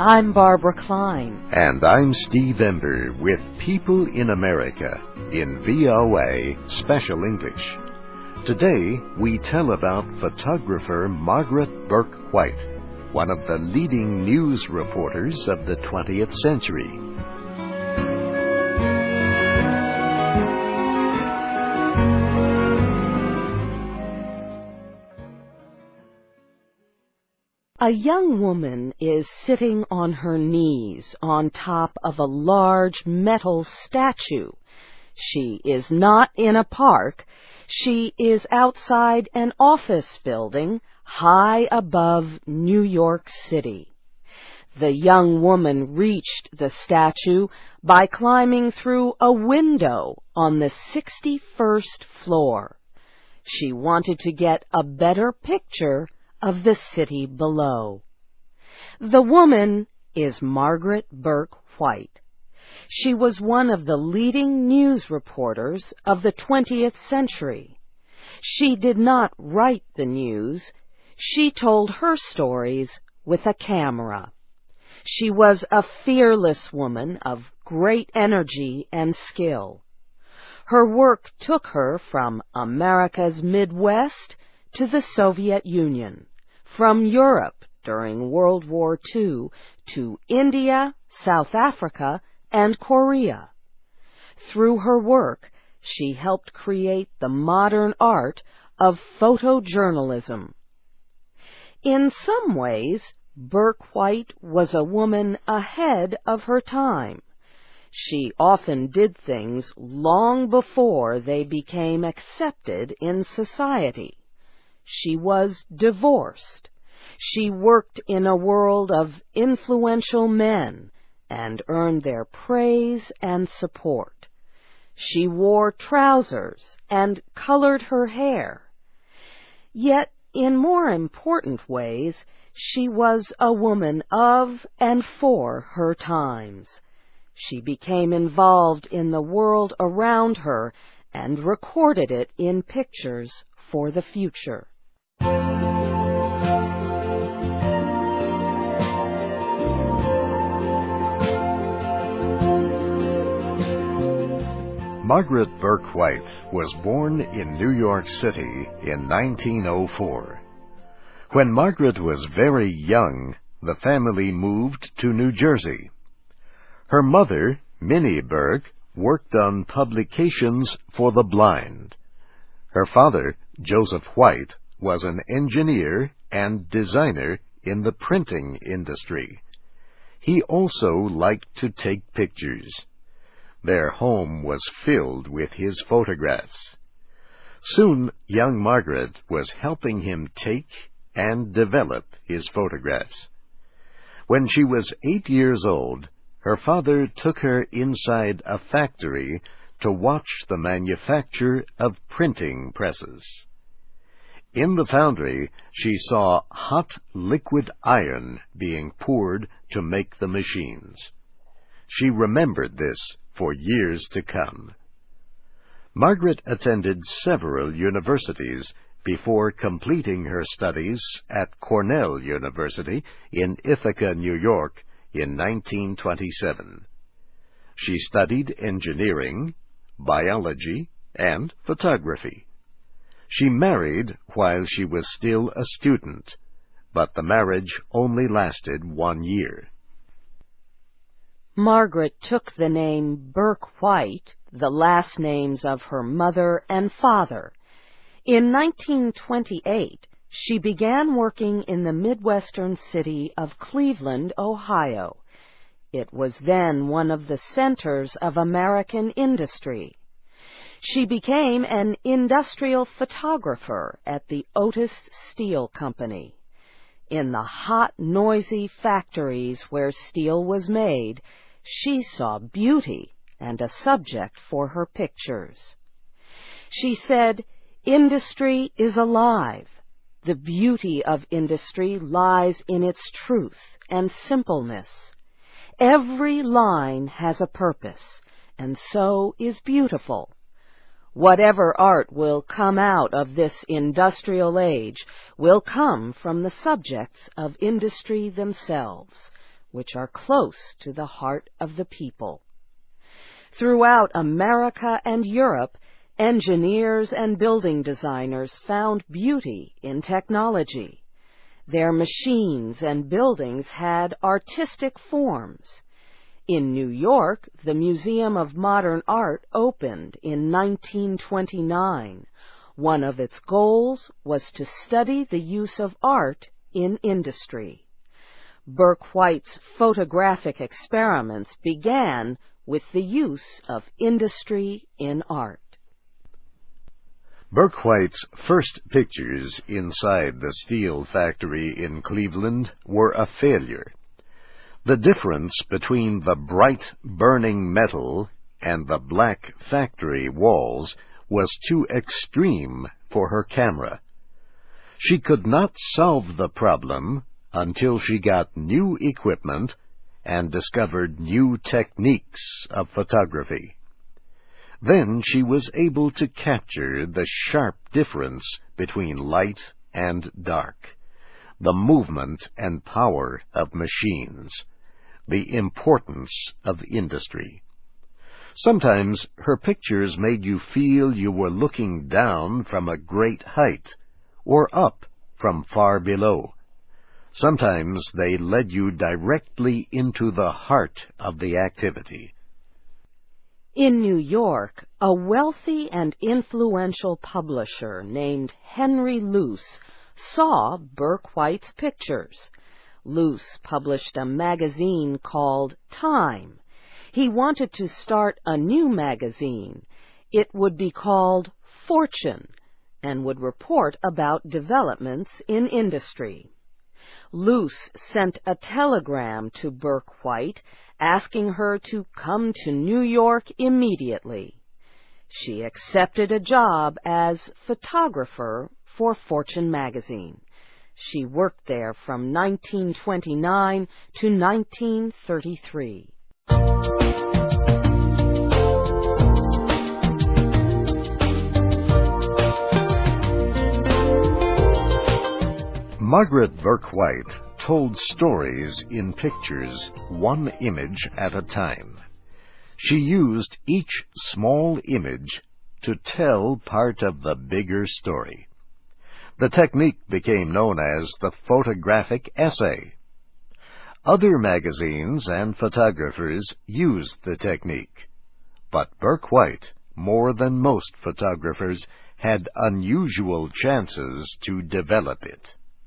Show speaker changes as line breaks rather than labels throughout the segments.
I'm Barbara Klein.
And I'm Steve Ember with People in America in VOA Special English. Today, we tell about photographer Margaret Bourke-White, one of the leading news reporters of the 20th century.
A young woman is sitting on her knees on top of a large metal statue. She is not in a park. She is outside an office building high above New York City. The young woman reached the statue by climbing through a window on the 61st floor. She wanted to get a better picture of the city below. The woman is Margaret Bourke-White. She was one of the leading news reporters of the 20th century. She did not write the news. She told her stories with a camera. She was a fearless woman of great energy and skill. Her work took her from America's Midwest to the Soviet Union, from Europe during World War II to India, South Africa, and Korea. Through her work, she helped create the modern art of photojournalism. In some ways, Bourke-White was a woman ahead of her time. She often did things long before they became accepted in society. She was divorced. She worked in a world of influential men and earned their praise and support. She wore trousers and colored her hair. Yet, in more important ways, she was a woman of and for her times. She became involved in the world around her and recorded it in pictures for the future.
Margaret Bourke-White was born in New York City in 1904. When Margaret was very young, the family moved to New Jersey. Her mother, Minnie Bourke, worked on publications for the blind. Her father, Joseph White, was an engineer and designer in the printing industry. He also liked to take pictures. Their home was filled with his photographs. Soon, young Margaret was helping him take and develop his photographs. When she was 8 years old, her father took her inside a factory to watch the manufacture of printing presses. In the foundry, she saw hot liquid iron being poured to make the machines. She remembered this for years to come. Margaret attended several universities before completing her studies at Cornell University in Ithaca, New York, in 1927. She studied engineering, biology, and photography. She married while she was still a student, but the marriage only lasted 1 year.
Margaret took the name Bourke-White, the last names of her mother and father. In 1928, she began working in the Midwestern city of Cleveland, Ohio. It was then one of the centers of American industry. She became an industrial photographer at the Otis Steel Company. In the hot, noisy factories where steel was made, she saw beauty and a subject for her pictures. She said, "Industry is alive. The beauty of industry lies in its truth and simpleness. Every line has a purpose, and so is beautiful. Whatever art will come out of this industrial age will come from the subjects of industry themselves. which are close to the heart of the people. Throughout America and Europe, engineers and building designers found beauty in technology. Their machines and buildings had artistic forms. In New York, the Museum of Modern Art opened in 1929. One of its goals was to study the use of art in industry. Burke White's photographic experiments began with the use of industry in art.
Burke White's first pictures inside the steel factory in Cleveland were a failure. The difference between the bright, burning metal and the black factory walls was too extreme for her camera. She could not solve the problem until she got new equipment and discovered new techniques of photography. Then she was able to capture the sharp difference between light and dark, the movement and power of machines, the importance of industry. Sometimes her pictures made you feel you were looking down from a great height, or up from far below. Sometimes they led you directly into the heart of the activity.
In New York, a wealthy and influential publisher named Henry Luce saw Burke White's pictures. Luce published a magazine called Time. He wanted to start a new magazine. It would be called Fortune and would report about developments in industry. Luce sent a telegram to Burke White asking her to come to New York immediately. She accepted a job as photographer for Fortune magazine. She worked there from 1929 to 1933.
Margaret Burke White told stories in pictures, one image at a time. She used each small image to tell part of the bigger story. The technique became known as the photographic essay. Other magazines and photographers used the technique, but Burke White, more than most photographers, had unusual chances to develop it.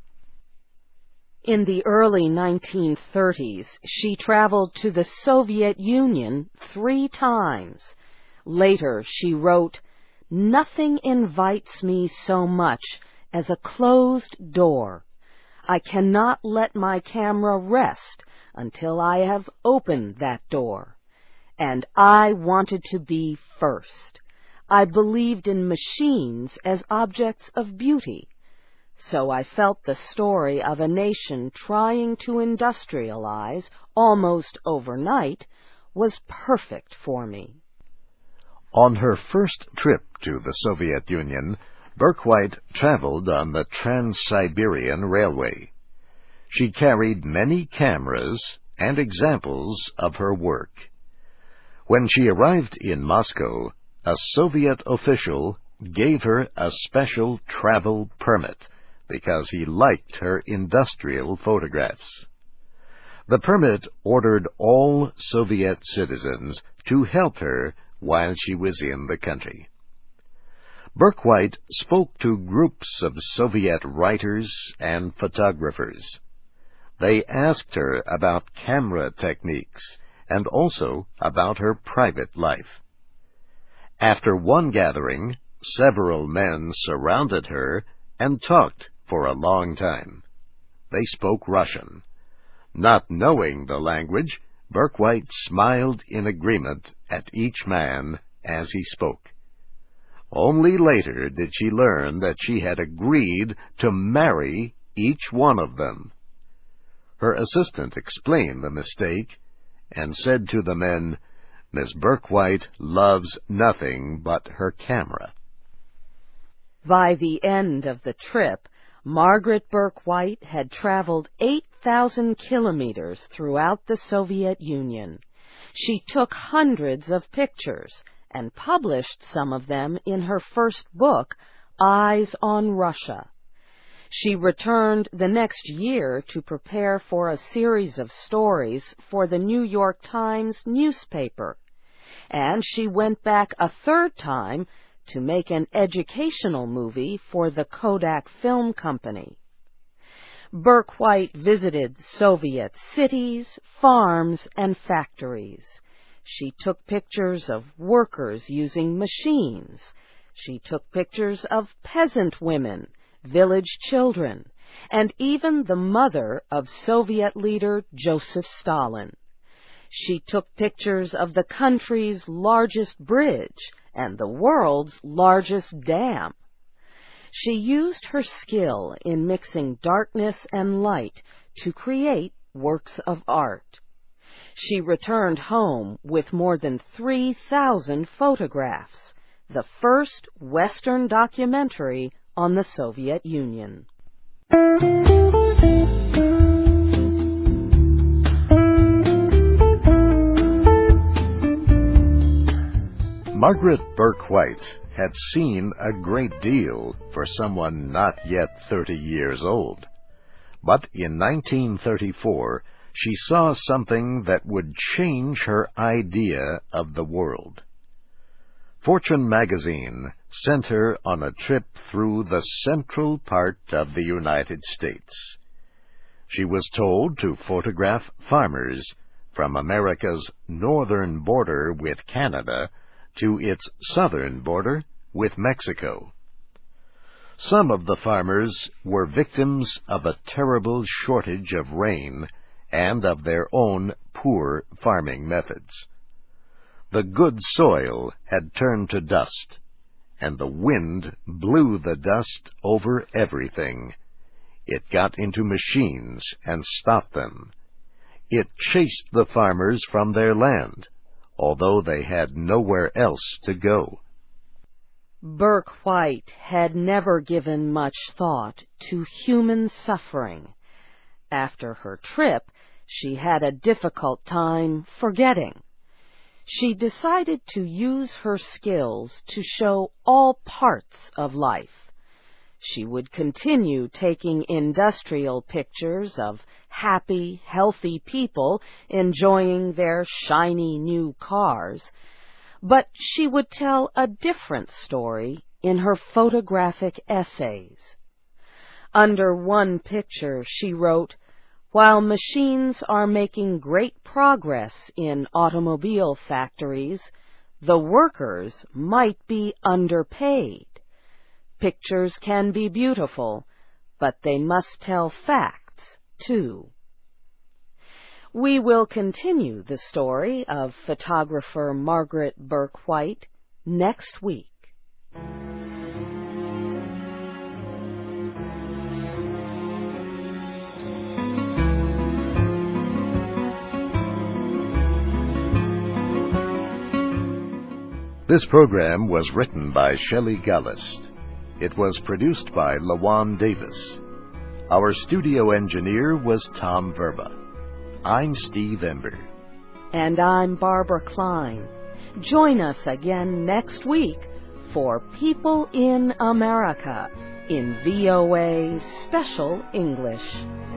In the early 1930s, she traveled to the Soviet Union 3 times. Later, she wrote, "Nothing invites me so much as a closed door. I cannot let my camera rest until I have opened that door. And I wanted to be first. I believed in machines as objects of beauty. So I felt the story of a nation trying to industrialize almost overnight was perfect for me."
On her first trip to the Soviet Union, Burke White traveled on the Trans-Siberian Railway. She carried many cameras and examples of her work. When she arrived in Moscow, a Soviet official gave her a special travel permit because he liked her industrial photographs. The permit ordered all Soviet citizens to help her while she was in the country. Burke White spoke to groups of Soviet writers and photographers. They asked her about camera techniques and also about her private life. After one gathering, several men surrounded her and talked for a long time. They spoke Russian. Not knowing the language, Burke White smiled in agreement at each man as he spoke. Only later did she learn that she had agreed to marry each one of them. Her assistant explained the mistake and said to the men, "Miss Burke White loves nothing but her camera."
By the end of the trip, Margaret Burke White had traveled 8,000 kilometers throughout the Soviet Union. She took hundreds of pictures and published some of them in her first book, Eyes on Russia. She returned the next year to prepare for a series of stories for the New York Times newspaper, and she went back a third time to make an educational movie for the Kodak Film Company. Burke White visited Soviet cities, farms, and factories. She took pictures of workers using machines. She took pictures of peasant women, village children, and even the mother of Soviet leader Joseph Stalin. She took pictures of the country's largest bridge and the world's largest dam. She used her skill in mixing darkness and light to create works of art. She returned home with more than 3,000 photographs, the first Western documentary on the Soviet Union.
Margaret Burke White had seen a great deal for someone not yet 30 years old. But in 1934, she saw something that would change her idea of the world. Fortune magazine sent her on a trip through the central part of the United States. She was told to photograph farmers from America's northern border with Canada to its southern border with Mexico. Some of the farmers were victims of a terrible shortage of rain and of their own poor farming methods. The good soil had turned to dust, and the wind blew the dust over everything. It got into machines and stopped them. It chased the farmers from their land, although they had nowhere else to go.
Burke White had never given much thought to human suffering. After her trip, she had a difficult time forgetting. She decided to use her skills to show all parts of life. She would continue taking industrial pictures of happy, healthy people enjoying their shiny new cars, but she would tell a different story in her photographic essays. Under one picture she wrote, "While machines are making great progress in automobile factories, the workers might be underpaid. Pictures can be beautiful, but they must tell facts, too." We will continue the story of photographer Margaret Burke White next week.
This program was written by Shelley Gallist. It was produced by LaJuan Davis. Our studio engineer was Tom Verba. I'm Steve Ember.
And I'm Barbara Klein. Join us again next week for People in America in VOA Special English.